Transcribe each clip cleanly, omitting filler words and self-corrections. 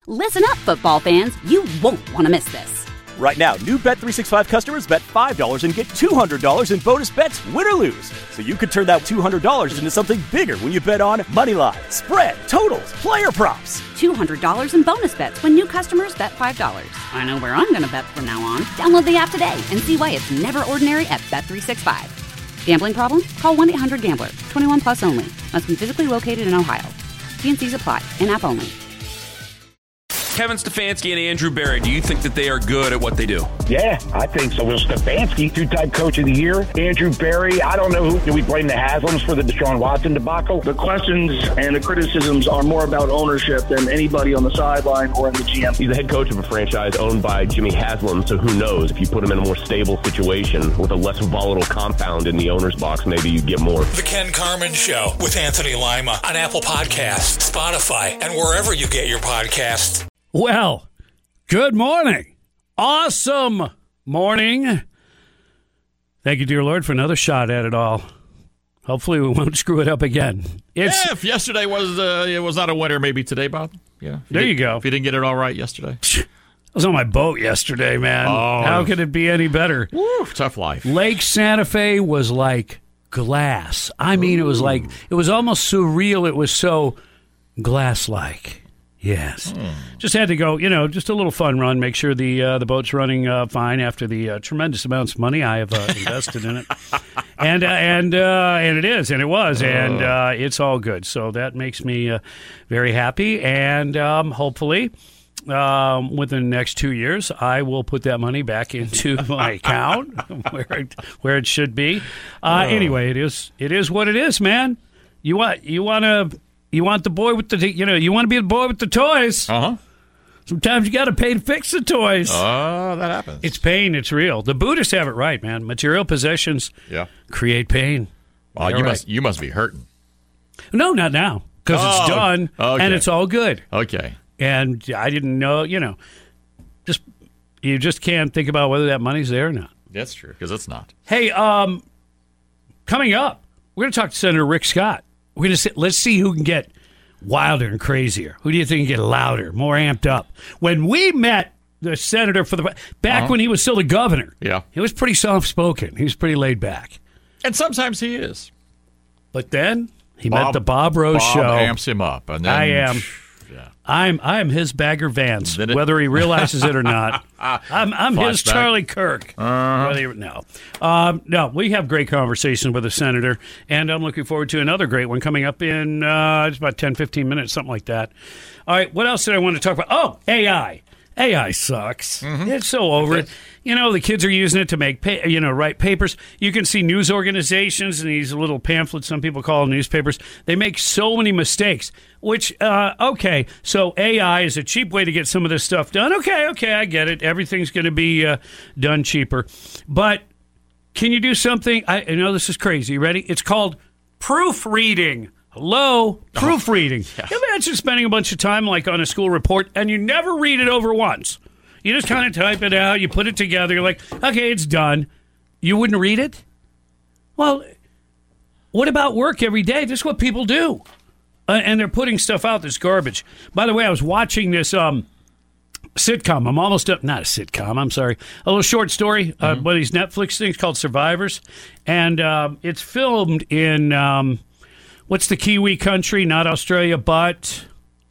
Listen up, football fans. You won't want to miss this. Right now, new Bet365 customers bet $5 and get $200 in bonus bets, win or lose. So you could turn that $200 into something bigger when you bet on money line, spread, totals, player props. $200 in bonus bets when new customers bet $5. I know where I'm going to bet from now on. Download the app today and see why it's never ordinary at Bet365. Gambling problem? Call 1-800-GAMBLER. 21 plus only. Must be physically located in Ohio. T&Cs apply. In-app only. Kevin Stefanski and Andrew Berry, do you think that they are good at what they do? Yeah, I think so. Well, Stefanski, two-time coach of the year. Andrew Berry, I don't know who. Do we blame the Haslams for the Deshaun Watson debacle? The questions and the criticisms are more about ownership than anybody on the sideline or in the GM. He's the head coach of a franchise owned by Jimmy Haslam, so who knows? If you put him in a more stable situation with a less volatile compound in the owner's box, maybe you get more. The Ken Carman Show with Anthony Lima on Apple Podcasts, Spotify, and wherever you get your podcasts. Well, good morning. Awesome morning. Thank you, dear Lord, for another shot at it all. Hopefully we won't screw it up again. If yesterday was not a winner, maybe today, Bob. Yeah. There you go. If you didn't get it all right yesterday. I was on my boat yesterday, man. Oh. How could it be any better? Woo, tough life. Lake Santa Fe was like glass. I mean, it was almost surreal. It was so glass-like. Yes. Just had to go, just a little fun run, make sure the boat's running fine after the tremendous amounts of money I have invested in it. And it is, and it was, and it's all good. So that makes me very happy, and hopefully within the next 2 years, I will put that money back into my account where it should be. Anyway, it is what it is, man. You want the boy with the, you want to be the boy with the toys. Uh-huh. Sometimes you got to pay to fix the toys. Oh, that happens. It's pain. It's real. The Buddhists have it right, man. Material possessions create pain. Well, you must be hurting. No, not now, because it's done, and it's all good. Okay. And I didn't know, you just can't think about whether that money's there or not. That's true, because it's not. Hey, coming up, we're going to talk to Senator Rick Scott. Let's see who can get wilder and crazier. Who do you think can get louder, more amped up? When we met the senator when he was still the governor, he was pretty soft-spoken. He was pretty laid back. And sometimes he is. But then he met the Bob Rose show. Bob amps him up. And then, I am. I'm his Bagger Vance, whether he realizes it or not. I'm his Charlie Kirk. No, we have great conversation with the senator, and I'm looking forward to another great one coming up in just about 10, 15 minutes, something like that. All right, what else did I want to talk about? Oh, AI. AI sucks. It's so over it. The kids are using it to make, write papers. You can see news organizations and these little pamphlets, some people call them newspapers. They make so many mistakes, which, okay, so AI is a cheap way to get some of this stuff done. Okay, I get it. Everything's going to be done cheaper. But can you do something? I know this is crazy. You ready? It's called proofreading. Hello? Proofreading. Imagine spending a bunch of time like on a school report and you never read it over once. You just kind of type it out, you put it together, you're like, okay, it's done. You wouldn't read it? Well, what about work every day? This is what people do. And they're putting stuff out that's garbage. By the way, I was watching this sitcom. I'm almost up. Not a sitcom, I'm sorry. A little short story. One of these Netflix things called Survivors. And it's filmed in... what's the Kiwi country? Not Australia, but...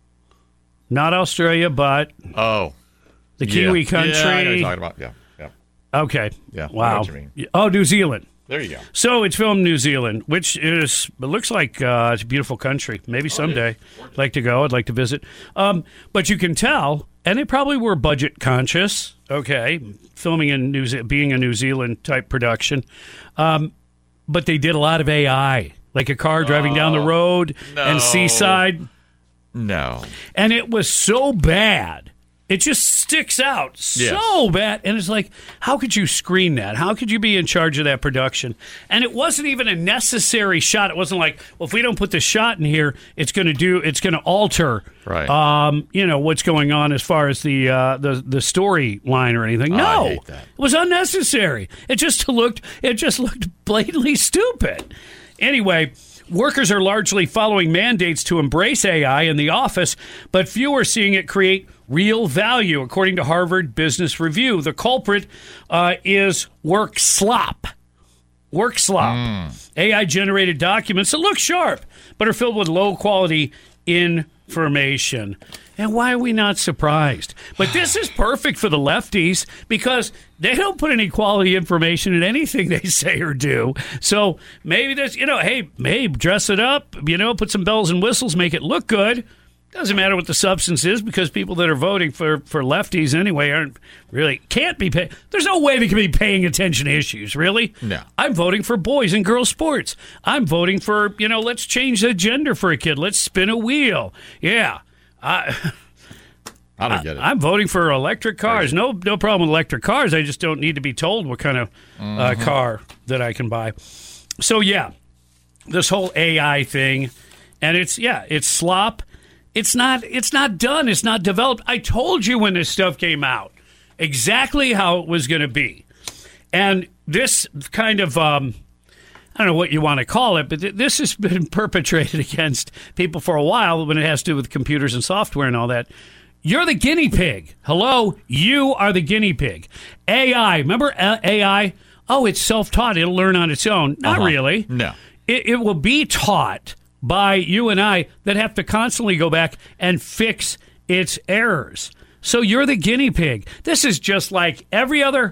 Oh. The Kiwi country. Yeah, I know what you're talking about. Yeah. Okay. Yeah. Wow. I know what you mean. Oh, New Zealand. There you go. So it's filmed in New Zealand, which it looks like it's a beautiful country. Maybe someday I'd like to go. I'd like to visit. But you can tell, and they probably were budget conscious, okay, filming in being a New Zealand type production. But they did a lot of AI, like a car driving down the road and seaside. No. And it was so bad. It just sticks out so bad. And it's like, how could you screen that? How could you be in charge of that production? And it wasn't even a necessary shot. It wasn't like, well, if we don't put this shot in here, it's going to alter, what's going on as far as the storyline or anything. No, I hate that. It was unnecessary. It just looked blatantly stupid. Anyway, Workers are largely following mandates to embrace AI in the office, but few are seeing it create real value, according to Harvard Business Review. The culprit is work slop. Work slop. AI-generated documents that look sharp, but are filled with low-quality information. And why are we not surprised? But this is perfect for the lefties because they don't put any quality information in anything they say or do. So maybe this, hey, dress it up, put some bells and whistles, make it look good. Doesn't matter what the substance is because people that are voting for lefties anyway can't be paying. There's no way they can be paying attention to issues, really. No. I'm voting for boys and girls sports. I'm voting for, let's change the gender for a kid. Let's spin a wheel. Yeah. I don't get it. I'm voting for electric cars. No problem with electric cars. I just don't need to be told what kind of car that I can buy. So, yeah, this whole AI thing, and it's slop. It's not done. It's not developed. I told you when this stuff came out exactly how it was going to be. And this kind of, I don't know what you want to call it, but this has been perpetrated against people for a while when it has to do with computers and software and all that. You're the guinea pig. Hello? You are the guinea pig. AI. Remember AI? Oh, it's self-taught. It'll learn on its own. Not really. No. It will be taught by you and I that have to constantly go back and fix its errors. So you're the guinea pig. This is just like every other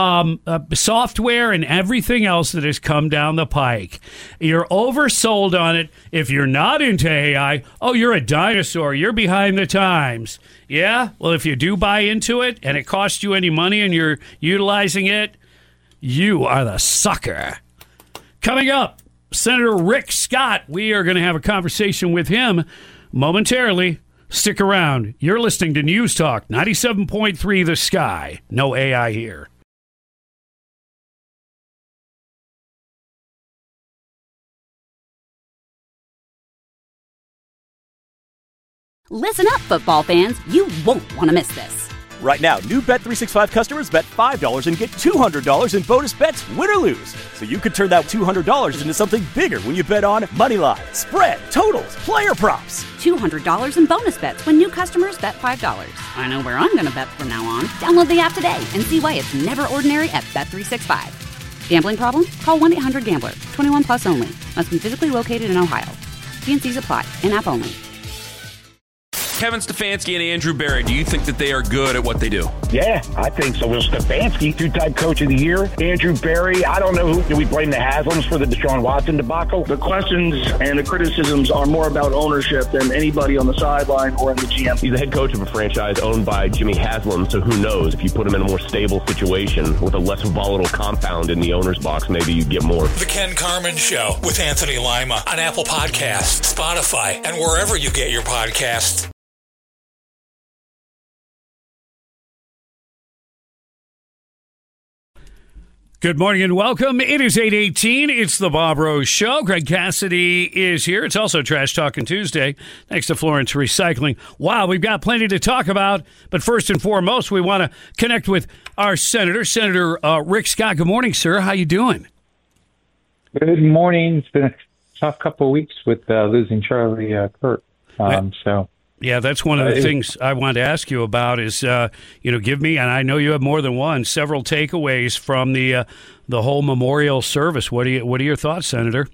software and everything else that has come down the pike. You're oversold on it. If you're not into AI, oh, you're a dinosaur. You're behind the times. Yeah? Well, if you do buy into it and it costs you any money and you're utilizing it, you are the sucker. Coming up, Senator Rick Scott. We are going to have a conversation with him momentarily. Stick around. You're listening to News Talk 97.3 The Sky. No AI here. Listen up, football fans. You won't want to miss this. Right now, new Bet365 customers bet $5 and get $200 in bonus bets, win or lose. So you could turn that $200 into something bigger when you bet on money line, spread, totals, player props. $200 in bonus bets when new customers bet $5. I know where I'm going to bet from now on. Download the app today and see why it's never ordinary at Bet365. Gambling problem? Call 1-800-GAMBLER. 21 plus only. Must be physically located in Ohio. T&Cs apply. In-app only. Kevin Stefanski and Andrew Berry, do you think that they are good at what they do? Yeah, I think so. Will Stefanski, two-time coach of the year. Andrew Berry, I don't know who. Do we blame the Haslams for the Deshaun Watson debacle? The questions and the criticisms are more about ownership than anybody on the sideline or in the GM. He's the head coach of a franchise owned by Jimmy Haslam, so who knows? If you put him in a more stable situation with a less volatile compound in the owner's box, maybe you'd get more. The Ken Carman Show with Anthony Lima on Apple Podcasts, Spotify, and wherever you get your podcasts. Good morning and welcome. It is 8:18. It's the Bob Rose Show. Greg Cassidy is here. It's also Trash Talking Tuesday, thanks to Florence Recycling. Wow, we've got plenty to talk about. But first and foremost, we want to connect with our Senator Rick Scott. Good morning, sir. How you doing? Good morning. It's been a tough couple of weeks with losing Charlie Kirk. Yeah, that's one of the things I wanted to ask you about is, give me, and I know you have more than one, several takeaways from the whole memorial service. What are your thoughts, Senator?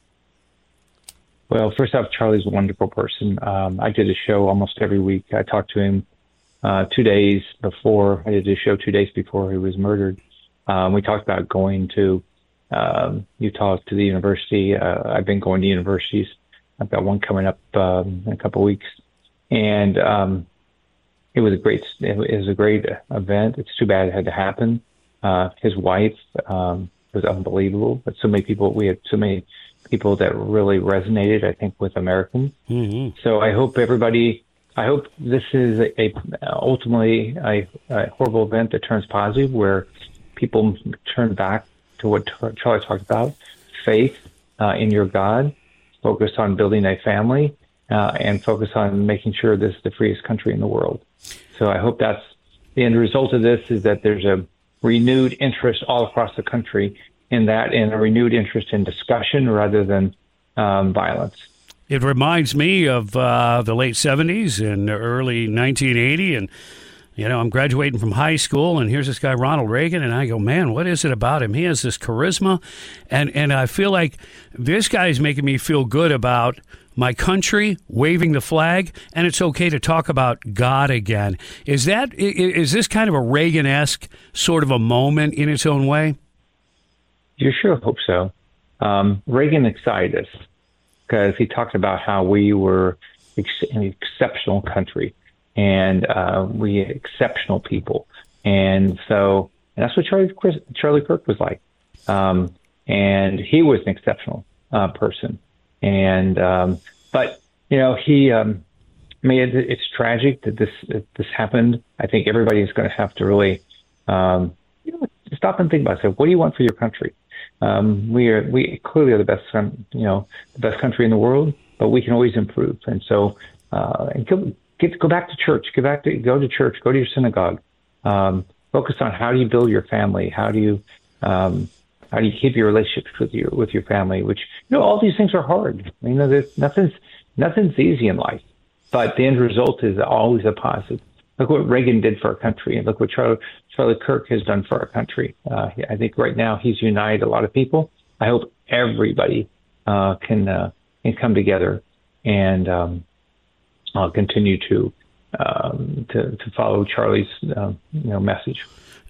Well, first off, Charlie's a wonderful person. I did a show almost every week. I talked to him 2 days before. I did a show 2 days before he was murdered. We talked about going to Utah to the university. I've been going to universities. I've got one coming up in a couple of weeks. And it was a great event. It's too bad it had to happen. His wife was unbelievable, but we had so many people that really resonated, I think, with Americans. Mm-hmm. So I hope this is ultimately a horrible event that turns positive, where people turn back to what Charlie talked about, faith in your God, focus on building a family, and focus on making sure this is the freest country in the world. So I hope that's the end result of this, is that there's a renewed interest all across the country in that, and a renewed interest in discussion rather than violence. It reminds me of the late 70s and early 1980, and I'm graduating from high school, and here's this guy, Ronald Reagan, and I go, man, what is it about him? He has this charisma, and I feel like this guy is making me feel good about my country, waving the flag, and it's okay to talk about God again. Is this kind of a Reagan-esque sort of a moment in its own way? You sure hope so. Reagan excited us because he talked about how we were an exceptional country and we exceptional people. And that's what Charlie Kirk was like. And he was an exceptional person. And but it's tragic that this happened. I think everybody is going to have to really stop and think about it. What do you want for your country? We clearly are the best, the best country in the world, but we can always improve. And so, go back to church. Go to church. Go to your synagogue. Focus on how do you build your family. How do you keep your relationships with your family? Which all these things are hard. There's nothing's easy in life, but the end result is always a positive. Look what Reagan did for our country, and look what Charlie Kirk has done for our country. I think right now he's united a lot of people. I hope everybody can come together and continue to follow Charlie's message.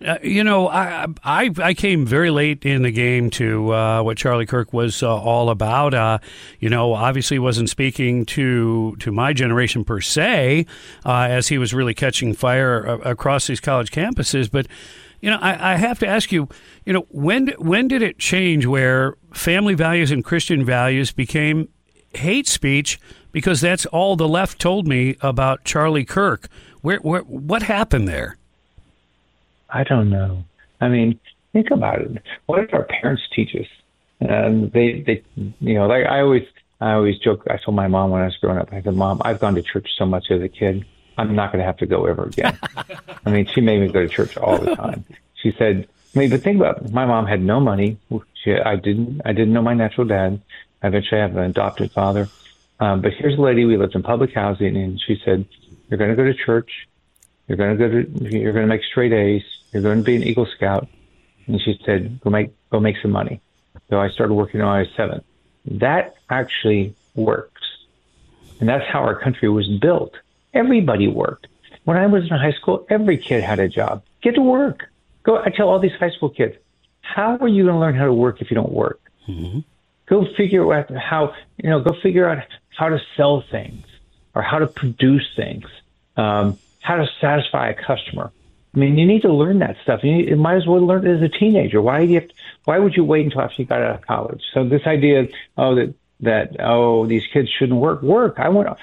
I came very late in the game to what Charlie Kirk was all about. Obviously wasn't speaking to my generation per se, as he was really catching fire across these college campuses. But, I have to ask you, when did it change where family values and Christian values became hate speech? Because that's all the left told me about Charlie Kirk. What happened there? I don't know. Think about it. What did our parents teach us? They like I always joke. I told my mom when I was growing up, I said, Mom, I've gone to church so much as a kid. I'm not going to have to go ever again. She made me go to church all the time. She said, but think about it. My mom had no money. I didn't know my natural dad. Eventually I have an adopted father. But here's a lady, we lived in public housing, and she said, you're going to go to church. You're going to make straight A's. You're going to be an Eagle Scout. And she said, go make some money. So I started working when I was 7. That actually works. And that's how our country was built. Everybody worked. When I was in high school, every kid had a job. Get to work. I tell all these high school kids, how are you going to learn how to work if you don't work? Mm-hmm. Go figure out how to sell things or how to produce things, how to satisfy a customer. You need to learn that stuff. You might as well learn it as a teenager. Why would you wait until after you got out of college? So this idea, that these kids shouldn't work. I want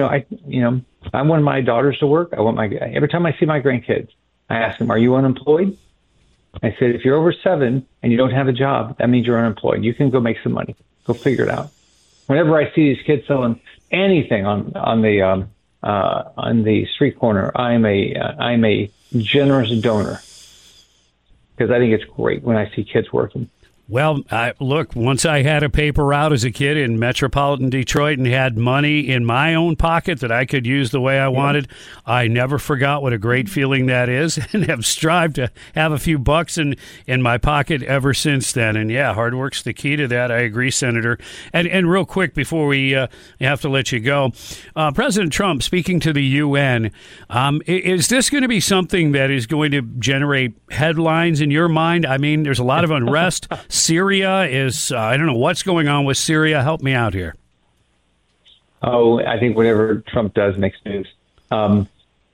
my daughters to work. Every time I see my grandkids, I ask them, are you unemployed? I said, if you're over 7 and you don't have a job, that means you're unemployed. You can go make some money. Go figure it out. Whenever I see these kids selling anything on the street corner, I'm a generous donor because I think it's great when I see kids working. Well, look, once I had a paper route as a kid in metropolitan Detroit and had money in my own pocket that I could use the way I wanted, I never forgot what a great feeling that is and have strived to have a few bucks in my pocket ever since then. And, yeah, hard work's the key to that. I agree, Senator. And real quick before we have to let you go, President Trump speaking to the UN, is this going to be something that is going to generate headlines in your mind? There's a lot of unrest. Syria is, I don't know what's going on with Syria. Help me out here. Oh, I think whatever Trump does makes news. Because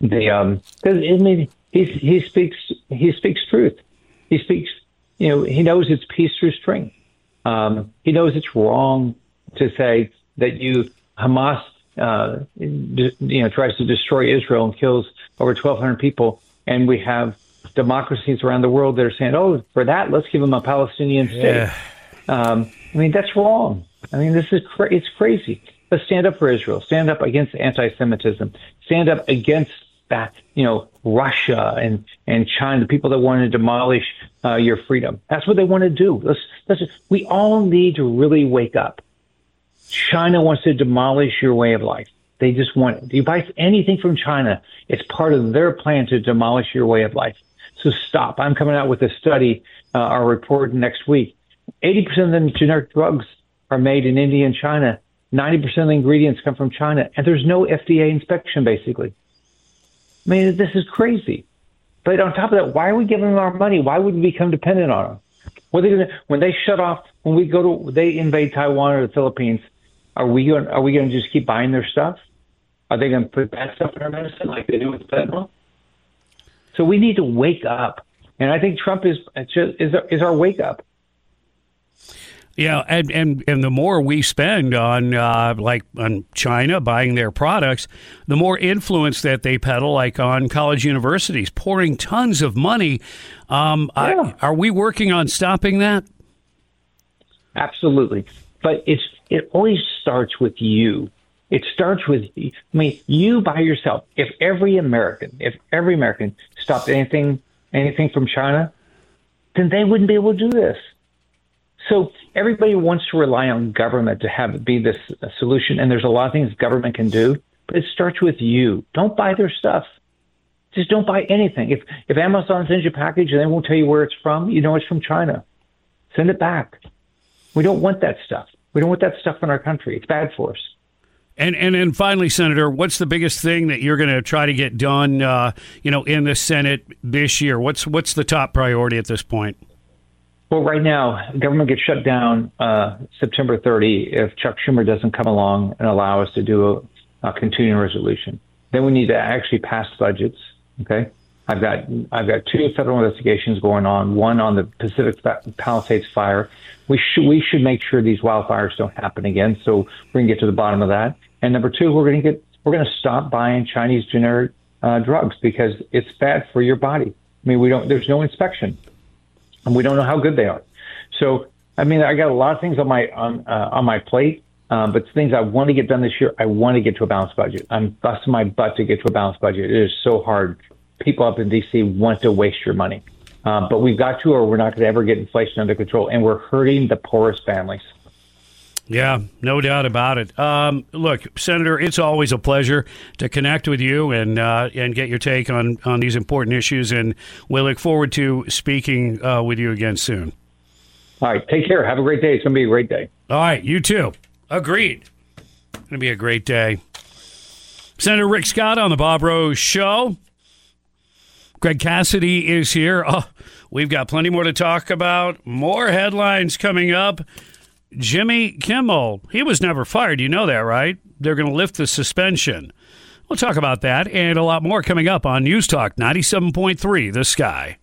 he speaks truth. He speaks, he knows it's peace through strength. He knows it's wrong to say that Hamas, tries to destroy Israel and kills over 1,200 people, and we have democracies around the world that are saying, oh, for that, let's give them a Palestinian state. Yeah. That's wrong. It's crazy. Let's stand up for Israel, stand up against anti-Semitism, stand up against that, Russia and China, the people that want to demolish your freedom. That's what they want to do. We all need to really wake up. China wants to demolish your way of life. They just want it. You buy anything from China, it's part of their plan to demolish your way of life. So stop. I'm coming out with a study, our report next week. 80% of the generic drugs are made in India and China. 90% of the ingredients come from China, and there's no FDA inspection, basically. I mean, this is crazy. But on top of that, why are we giving them our money? Why would we become dependent on them? What are they gonna, when they shut off, they invade Taiwan or the Philippines, are we going to just keep buying their stuff? Are they going to put bad stuff in our medicine like they do with fentanyl? So we need to wake up, and I think Trump is our wake up. Yeah, and the more we spend on on China buying their products, the more influence that they peddle, like on college universities, pouring tons of money. Are we working on stopping that? Absolutely, but it always starts with you. It starts with, you by yourself. If every American stopped anything from China, then they wouldn't be able to do this. So everybody wants to rely on government to have it be this solution, and there's a lot of things government can do, but it starts with you. Don't buy their stuff. Just don't buy anything. If Amazon sends you a package and they won't tell you where it's from, you know it's from China. Send it back. We don't want that stuff. We don't want that stuff in our country. It's bad for us. And then finally, Senator, what's the biggest thing that you're going to try to get done, in the Senate this year? What's the top priority at this point? Well, right now, government gets shut down September 30 if Chuck Schumer doesn't come along and allow us to do a continuing resolution. Then we need to actually pass budgets. Okay, I've got 2 federal investigations going on. One on the Pacific Palisades fire. We should make sure these wildfires don't happen again. So we're going to get to the bottom of that. And number 2, we're going to stop buying Chinese generic drugs because it's bad for your body. I mean, there's no inspection, and we don't know how good they are. So, I mean, I got a lot of things on my plate, but things I want to get done this year. I want to get to a balanced budget. I'm busting my butt to get to a balanced budget. It is so hard. People up in D.C. want to waste your money, but we've got to, or we're not going to ever get inflation under control, and we're hurting the poorest families. Yeah, no doubt about it. Look, Senator, it's always a pleasure to connect with you and get your take on these important issues, and we look forward to speaking with you again soon. All right, take care. Have a great day. It's going to be a great day. All right, you too. Agreed. Going to be a great day. Senator Rick Scott on the Bob Rose Show. Greg Cassidy is here. Oh, we've got plenty more to talk about. More headlines coming up. Jimmy Kimmel, he was never fired. You know that, right? They're going to lift the suspension. We'll talk about that and a lot more coming up on News Talk 97.3, The Sky.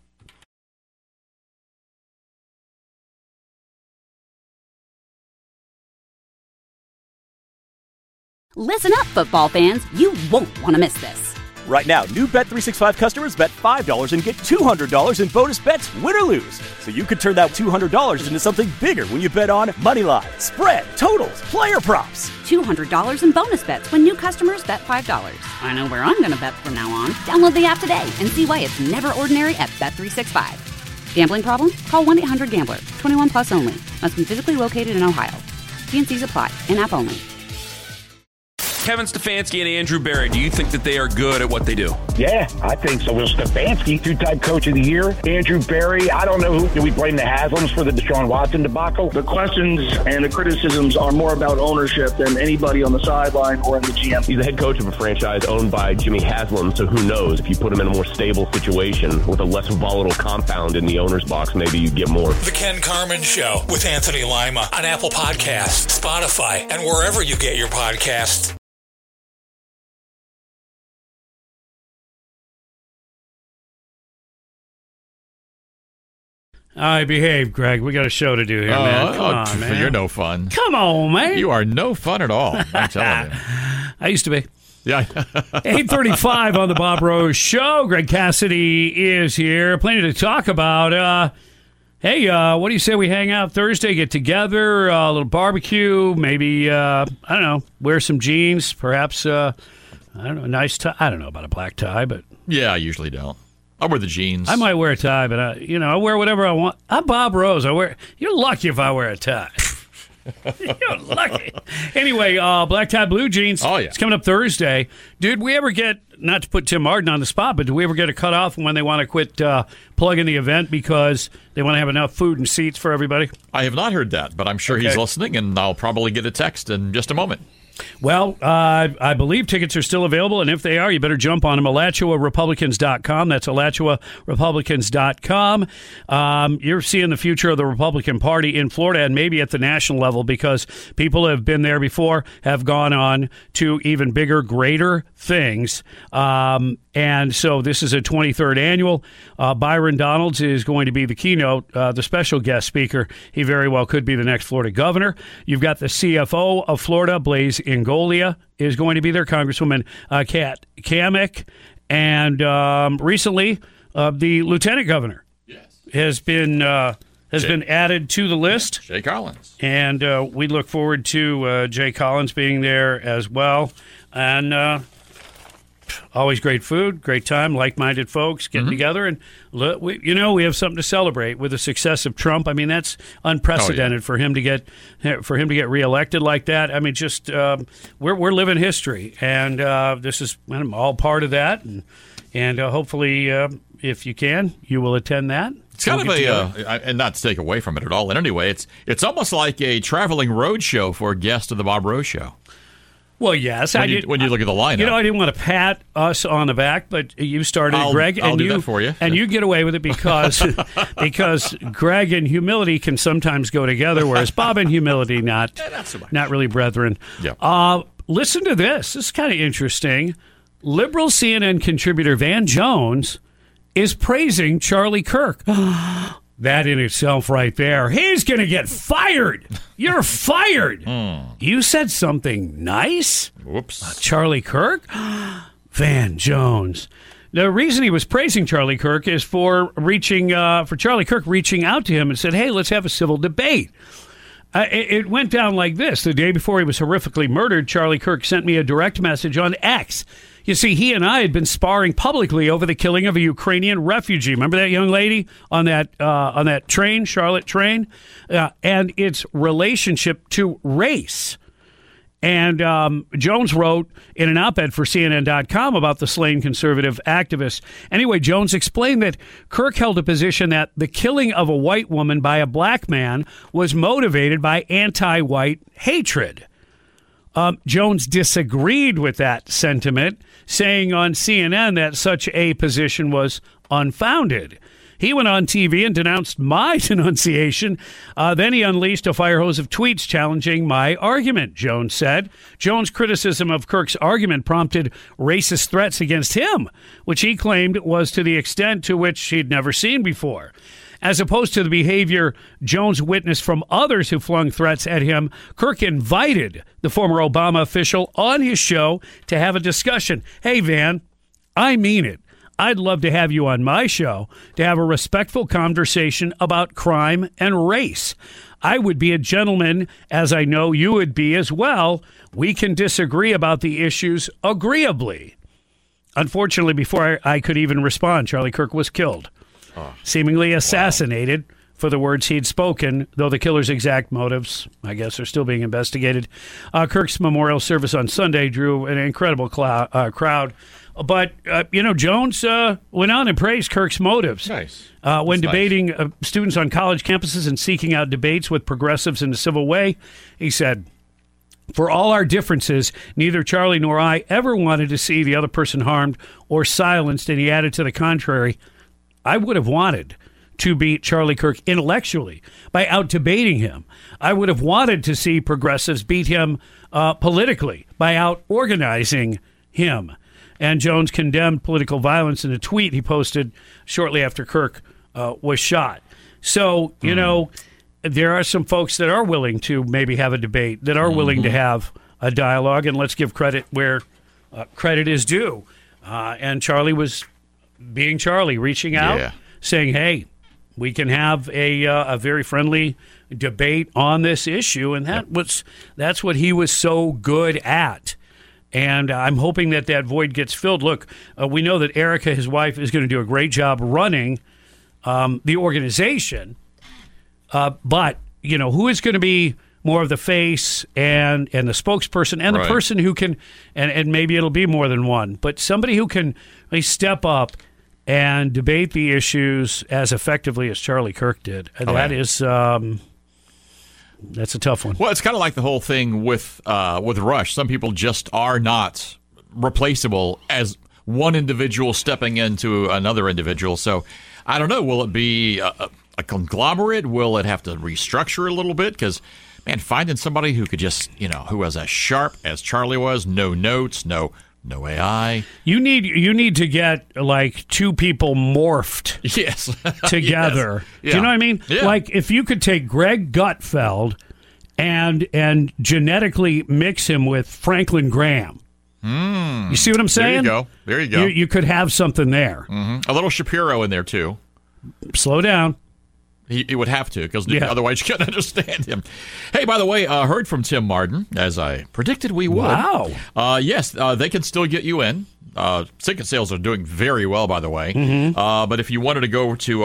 Listen up, football fans. You won't want to miss this. Right now, new Bet365 customers bet $5 and get $200 in bonus bets, win or lose. So you could turn that $200 into something bigger when you bet on money line, spread, totals, player props. $200 in bonus bets when new customers bet $5. I know where I'm going to bet from now on. Download the app today and see why it's never ordinary at Bet365. Gambling problem? Call 1-800-GAMBLER. 21 plus only. Must be physically located in Ohio. T&Cs apply. In-app only. Kevin Stefanski and Andrew Berry, do you think that they are good at what they do? Yeah, I think so. Will Stefanski, 2-time coach of the year. Andrew Berry, I don't know who. Do we blame the Haslams for the Deshaun Watson debacle? The questions and the criticisms are more about ownership than anybody on the sideline or in the GM. He's the head coach of a franchise owned by Jimmy Haslam, so who knows? If you put him in a more stable situation with a less volatile compound in the owner's box, maybe you get more. The Ken Carman Show with Anthony Lima on Apple Podcasts, Spotify, and wherever you get your podcasts. All right, behave, Greg. We got a show to do here, man. Come on, man. You're no fun. Come on, man. You are no fun at all. I'm telling you. I used to be. Yeah. 8:35 on the Bob Rose Show. Greg Cassidy is here. Plenty to talk about. Hey, what do you say we hang out Thursday, get together, a little barbecue, maybe, I don't know, wear some jeans, perhaps, I don't know, a nice tie. I don't know about a black tie, but. Yeah, I usually don't. I'll wear the jeans. I might wear a tie, but I wear whatever I want. I'm Bob Rose. You're lucky if I wear a tie. You're lucky. Anyway, Black Tie Blue Jeans. Oh, yeah. It's coming up Thursday. Did we ever get, not to put Tim Martin on the spot, but do we ever get a cutoff when they want to quit plugging the event because they want to have enough food and seats for everybody? I have not heard that, but I'm sure he's listening, and I'll probably get a text in just a moment. Well, I believe tickets are still available, and if they are, you better jump on them. AlachuaRepublicans.com. That's AlachuaRepublicans.com. You're seeing the future of the Republican Party in Florida and maybe at the national level because people have been there before, have gone on to even bigger, greater things. And so this is a 23rd annual. Byron Donalds is going to be the keynote, the special guest speaker. He very well could be the next Florida governor. You've got the CFO of Florida, Blaise Ingoglia, is going to be there, Congresswoman Kat Cammack. And recently, the lieutenant governor has been added to the list. Jay Collins. And we look forward to Jay Collins being there as well. And always great food, great time, like-minded folks getting together. And, we have something to celebrate with the success of Trump. I mean, that's unprecedented for him to get reelected like that. I mean, just we're living history. And this is all part of that. And hopefully, if you can, you will attend that. It's kind of and not to take away from it at all. And anyway, it's almost like a traveling road show for a guest of the Bob Rose Show. Well, yes. When you look at the lineup. I didn't want to pat us on the back, but you started, Greg. I'll do that for you. And you get away with it because Greg and humility can sometimes go together, whereas Bob and humility not really brethren. Yeah. Listen to this. This is kind of interesting. Liberal CNN contributor Van Jones is praising Charlie Kirk. That in itself right there. He's going to get fired. You're fired. You said something nice? Whoops. Charlie Kirk? Van Jones. The reason he was praising Charlie Kirk is for Charlie Kirk reaching out to him and said, hey, let's have a civil debate. It went down like this. The day before he was horrifically murdered, Charlie Kirk sent me a direct message on X. You see, he and I had been sparring publicly over the killing of a Ukrainian refugee. Remember that young lady on that train, Charlotte train? And its relationship to race. And Jones wrote in an op-ed for CNN.com about the slain conservative activist. Anyway, Jones explained that Kirk held a position that the killing of a white woman by a black man was motivated by anti-white hatred. Jones disagreed with that sentiment, saying on CNN that such a position was unfounded. He went on TV and denounced my denunciation. Then he unleashed a fire hose of tweets challenging my argument, Jones said. Jones' criticism of Kirk's argument prompted racist threats against him, which he claimed was to the extent to which he'd never seen before. As opposed to the behavior Jones witnessed from others who flung threats at him, Kirk invited the former Obama official on his show to have a discussion. Hey, Van, I mean it. I'd love to have you on my show to have a respectful conversation about crime and race. I would be a gentleman, as I know you would be as well. We can disagree about the issues agreeably. Unfortunately, before I could even respond, Charlie Kirk was killed. Seemingly assassinated for the words he'd spoken, though the killer's exact motives, I guess, are still being investigated. Kirk's memorial service on Sunday drew an incredible crowd. But, Jones went on and praised Kirk's motives. Nice. When debating students on college campuses and seeking out debates with progressives in a civil way, he said, for all our differences, neither Charlie nor I ever wanted to see the other person harmed or silenced, and he added to the contrary, I would have wanted to beat Charlie Kirk intellectually by out-debating him. I would have wanted to see progressives beat him politically by out-organizing him. And Jones condemned political violence in a tweet he posted shortly after Kirk was shot. So, there are some folks that are willing to maybe have a debate, that are willing to have a dialogue, and let's give credit where credit is due. And Charlie was being Charlie, reaching out, saying, hey, we can have a very friendly debate on this issue, and that's what he was so good at. And I'm hoping that void gets filled. Look, we know that Erica, his wife, is going to do a great job running the organization. But, who is going to be more of the face and the spokesperson and the person who can, and maybe it'll be more than one, but somebody who can really step up and debate the issues as effectively as Charlie Kirk did. And that is that's a tough one. Well, it's kind of like the whole thing with Rush. Some people just are not replaceable as one individual stepping into another individual. So I don't know. Will it be a conglomerate? Will it have to restructure a little bit? Because, man, finding somebody who could just, who was as sharp as Charlie was, no notes, no AI. You need to get like two people morphed together. Yes. Yeah. Do you know what I mean? Yeah. Like if you could take Greg Gutfeld and genetically mix him with Franklin Graham. You see what I'm saying? There you go. You could have something there. Mm-hmm. A little Shapiro in there too. Slow down. He would have to, because otherwise you couldn't understand him. Hey, by the way, heard from Tim Martin, as I predicted we would. Wow. Yes, they can still get you in. Ticket sales are doing very well, by the way. Mm-hmm. But if you wanted to go to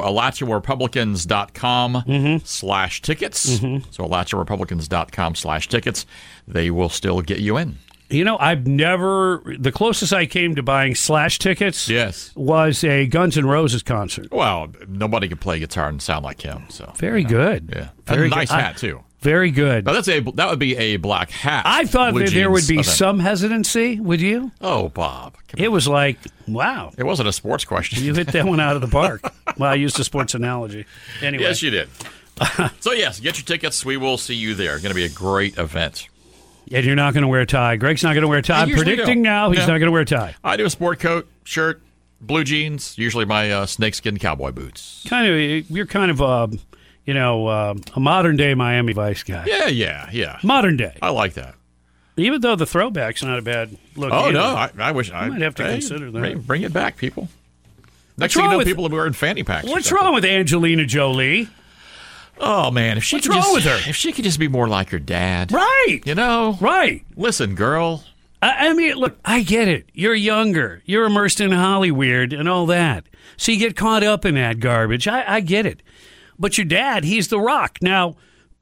AlachaRepublicans.com/tickets, so AlachaRepublicans.com/tickets, they will still get you in. The closest I came to buying Slash tickets was a Guns N' Roses concert. Well, nobody could play guitar and sound like him. So very good. Yeah. Very nice hat, too. Very good. Now, that would be a black hat. I thought that there would be some hesitancy. Would you? Oh, Bob. It was like, wow. It wasn't a sports question. You hit that one out of the park. Well, I used a sports analogy. Anyway. Yes, you did. So, yes, get your tickets. We will see you there. Going to be a great event. And you're not going to wear a tie. Greg's not going to wear a tie. I'm predicting now he's not going to wear a tie. I do a sport coat, shirt, blue jeans, usually my snakeskin cowboy boots. You're kind of a modern-day Miami Vice guy. Yeah. Modern day. I like that. Even though the throwback's not a bad look either. No, I wish I might have to consider that. Bring it back, people. Next thing you know, people are wearing fanny packs. What's wrong with Angelina Jolie? Oh, man. What's wrong with her? If she could just be more like her dad. Right. Right. Listen, girl. I mean, look, I get it. You're younger. You're immersed in Hollywood and all that. So you get caught up in that garbage. I get it. But your dad, he's The Rock. Now,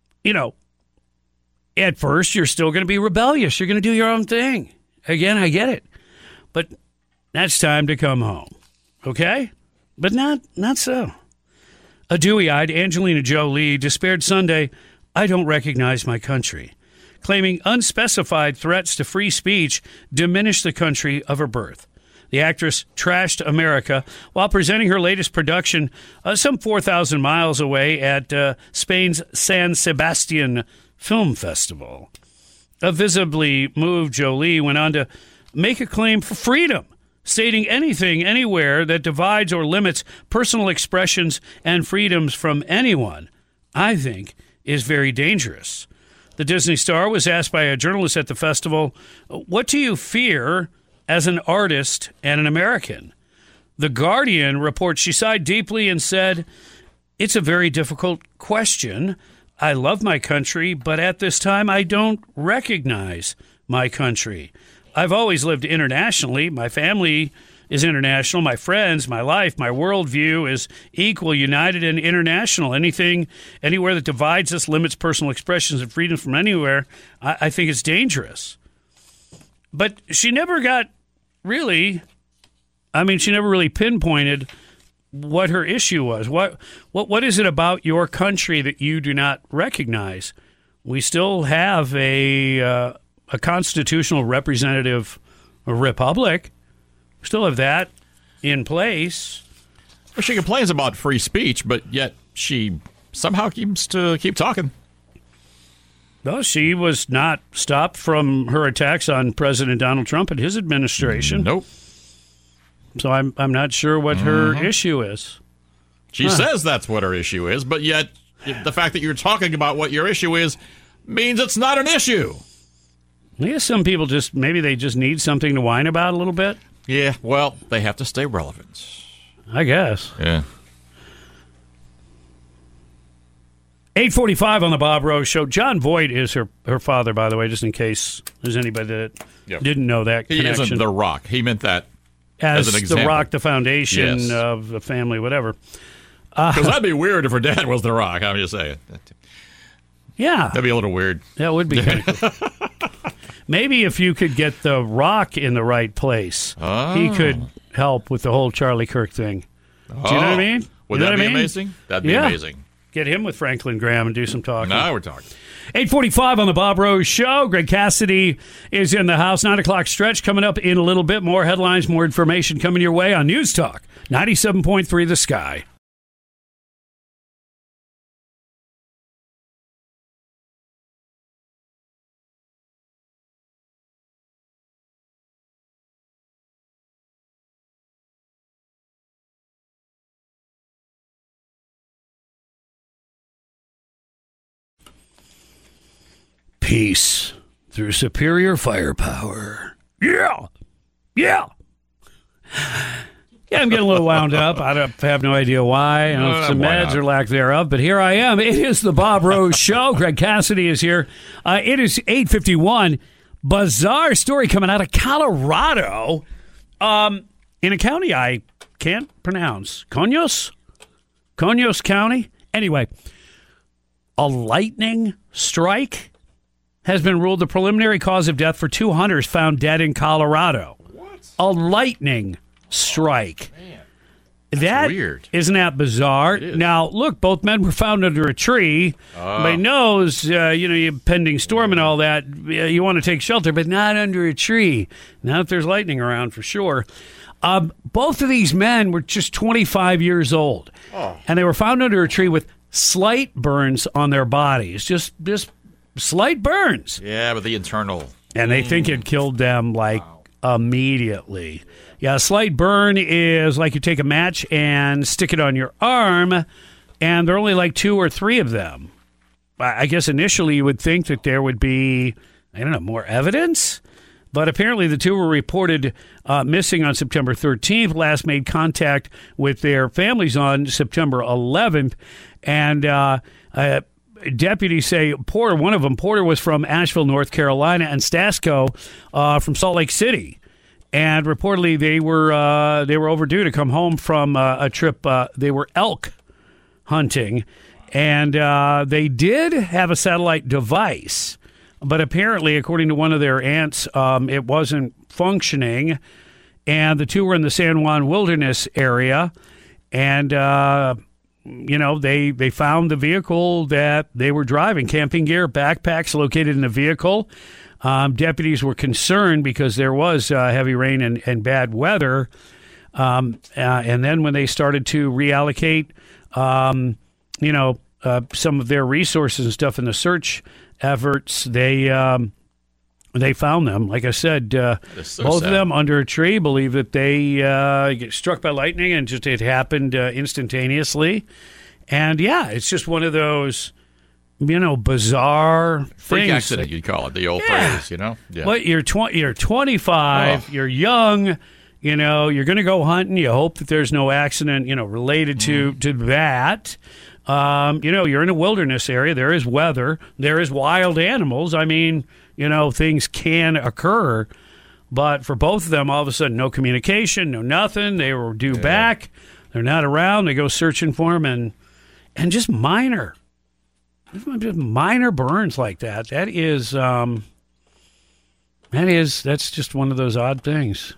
at first you're still going to be rebellious. You're going to do your own thing. Again, I get it. But that's time to come home. Okay? But not so. A dewy-eyed Angelina Jolie despaired Sunday, "I don't recognize my country," claiming unspecified threats to free speech diminish the country of her birth. The actress trashed America while presenting her latest production some 4,000 miles away at Spain's San Sebastian Film Festival. A visibly moved Jolie went on to make a claim for freedom, stating anything, anywhere that divides or limits personal expressions and freedoms from anyone, I think, is very dangerous. The Disney star was asked by a journalist at the festival, "What do you fear as an artist and an American?" The Guardian reports she sighed deeply and said, "It's a very difficult question. I love my country, but at this time I don't recognize my country. I've always lived internationally. My family is international. My friends, my life, my worldview is equal, united, and international. Anywhere that divides us, limits personal expressions and freedom from anywhere, I think it's dangerous." But she never really pinpointed what her issue was. What is it about your country that you do not recognize? We still have a constitutional representative republic. We still have that in place. Well, she complains about free speech, but yet she somehow keeps to keep talking. No, she was not stopped from her attacks on President Donald Trump and his administration. Nope. So I'm not sure what her issue is. She says that's what her issue is, but yet the fact that you're talking about what your issue is means it's not an issue. I guess some people maybe they just need something to whine about a little bit. Yeah, well, they have to stay relevant. I guess. Yeah. 8:45 on the Bob Rose Show. John Voight is her father, by the way, just in case there's anybody that didn't know that connection. He isn't The Rock. He meant that as an example. The Rock, the foundation of the family, whatever. Because that'd be weird if her dad was The Rock, I'm just saying. Yeah. That'd be a little weird. That would be kind of cool. Maybe if you could get The Rock in the right place, he could help with the whole Charlie Kirk thing. Do you know what I mean? Would that be amazing? That'd be amazing. Get him with Franklin Graham and do some talking. Now we're talking. 8:45 on the Bob Rose Show. Greg Cassidy is in the house. 9 o'clock stretch coming up in a little bit. More headlines, more information coming your way on News Talk 97.3 The Sky. Peace through superior firepower. Yeah. Yeah, I'm getting a little wound up. I have no idea why. I don't know if some meds or lack thereof, but here I am. It is the Bob Rose Show. Greg Cassidy is here. It is 8:51. Bizarre story coming out of Colorado in a county I can't pronounce. Conyos County? Anyway, a lightning strike has been ruled the preliminary cause of death for 2 hunters found dead in Colorado. What? A lightning strike. Man, that's weird. Isn't that bizarre? Now, look, both men were found under a tree. Everybody knows, pending storm and all that, you want to take shelter, but not under a tree. Not if there's lightning around, for sure. Both of these men were just 25 years old, and they were found under a tree with slight burns on their bodies. Just slight burns. Yeah, but the internal. And they think it killed them, immediately. Yeah, a slight burn is like you take a match and stick it on your arm, and there are only 2 or 3 of them. I guess initially you would think that there would be, more evidence. But apparently the 2 were reported missing on September 13th, last made contact with their families on September 11th. And deputies say Porter was from Asheville, North Carolina, and Stasco from Salt Lake City. And reportedly they were overdue to come home from a trip. They were elk hunting, and they did have a satellite device. But apparently, according to one of their aunts, it wasn't functioning. And the 2 were in the San Juan Wilderness area. And, they found the vehicle that they were driving. Camping gear, backpacks located in the vehicle. Deputies were concerned because there was heavy rain and bad weather. And then when they started to reallocate, some of their resources and stuff in the search efforts, they found them. Like I said, both of them under a tree. Believe that they get struck by lightning, and it happened instantaneously. And it's just one of those, bizarre freak things. Accident, you'd call it, the old phrase. Yeah. But you're 25, you're young. You're going to go hunting. You hope that there's no accident, related to that. You're in a wilderness area. There is weather. There is wild animals. Things can occur. But for both of them, all of a sudden, no communication, no nothing. They were due back. They're not around. They go searching for them, and just minor burns like that. That's just one of those odd things.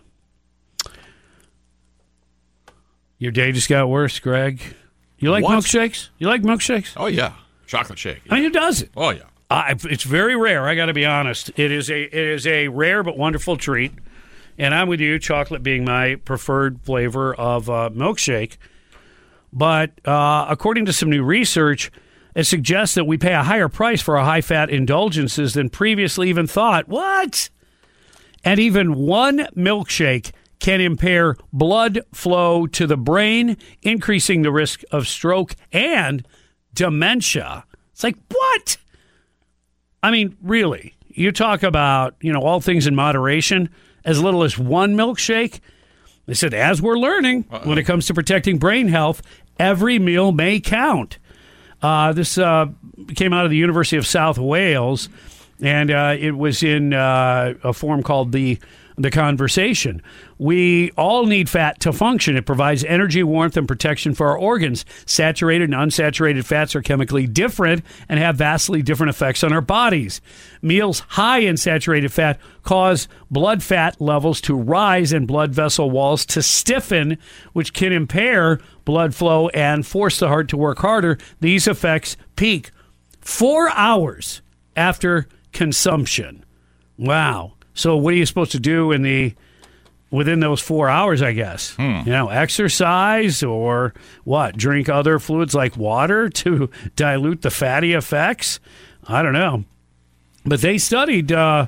Your day just got worse, Greg. You like milkshakes? Oh, yeah. Chocolate shake. Yeah. Who doesn't? Oh, yeah. It's very rare, I got to be honest. It is a rare but wonderful treat. And I'm with you, chocolate being my preferred flavor of milkshake. But according to some new research, it suggests that we pay a higher price for our high-fat indulgences than previously even thought. What? And even one milkshake can impair blood flow to the brain, increasing the risk of stroke and dementia. It's like, what? Really, you talk about, all things in moderation, as little as one milkshake. They said, as we're learning, when it comes to protecting brain health, every meal may count. This came out of the University of South Wales, and it was in a form called the the conversation. We all need fat to function. It provides energy, warmth, and protection for our organs. Saturated and unsaturated fats are chemically different and have vastly different effects on our bodies. Meals high in saturated fat cause blood fat levels to rise and blood vessel walls to stiffen, which can impair blood flow and force the heart to work harder. These effects peak 4 hours after consumption. Wow. So what are you supposed to do within those 4 hours, I guess? Exercise or what? Drink other fluids like water to dilute the fatty effects? I don't know. But they studied,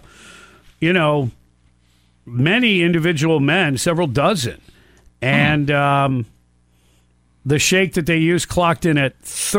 many individual men, several dozen. And the shake that they used clocked in at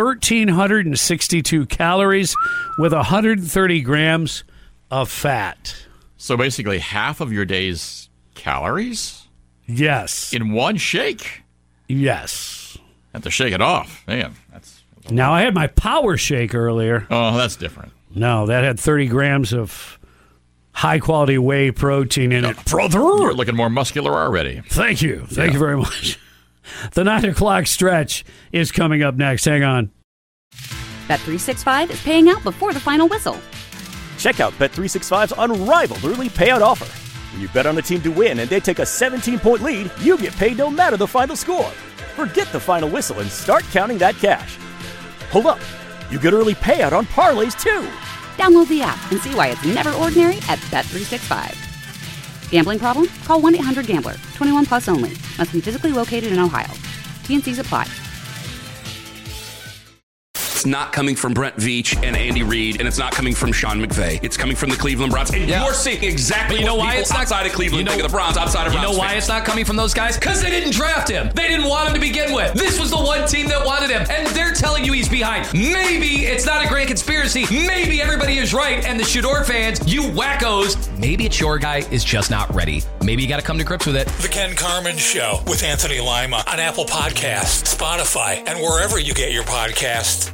1,362 calories with 130 grams of fat. So basically half of your day's calories? Yes. In one shake? Yes. Have to shake it off. Man, Now, I had my power shake earlier. Oh, that's different. No, that had 30 grams of high-quality whey protein in it. Brother! You're looking more muscular already. Thank you. Thank you very much. The 9 o'clock stretch is coming up next. Hang on. Bet365 is paying out before the final whistle. Check out Bet365's unrivaled early payout offer. When you bet on a team to win and they take a 17-point lead, you get paid no matter the final score. Forget the final whistle and start counting that cash. Hold up. You get early payout on parlays, too. Download the app and see why it's never ordinary at Bet365. Gambling problem? Call 1-800-GAMBLER. 21 plus only. Must be physically located in Ohio. T&Cs apply. It's not coming from Brent Veach and Andy Reid, and it's not coming from Sean McVay. It's coming from the Cleveland Browns. And you're seeing exactly what people outside of Cleveland think of the Browns, outside of Browns. You know why it's not coming from those guys? Because they didn't draft him. They didn't want him to begin with. This was the one team that wanted him, and they're telling you he's behind. Maybe it's not a grand conspiracy. Maybe everybody is right, and the Shador fans, you wackos, maybe it's your guy is just not ready. Maybe you got to come to grips with it. The Ken Carman Show with Anthony Lima on Apple Podcasts, Spotify, and wherever you get your podcasts.